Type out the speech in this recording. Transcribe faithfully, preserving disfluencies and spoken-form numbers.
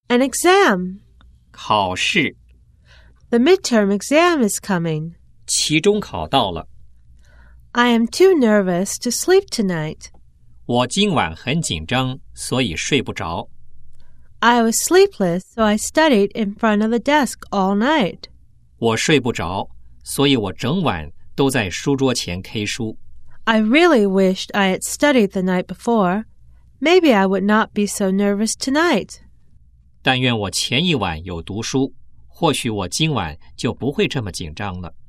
An exam. 考试。 The midterm exam is coming. 期中考到了。 I am too nervous to sleep tonight. 我今晚很紧张，所以睡不着。 I was sleepless, so I studied in front of the desk all night. 我睡不着，所以我整晚都在书桌前 K 书。 I really wished I had studied the night before. Maybe I would not be so nervous tonight. 但愿我前一晚有读书，或许我今晚就不会这么紧张了。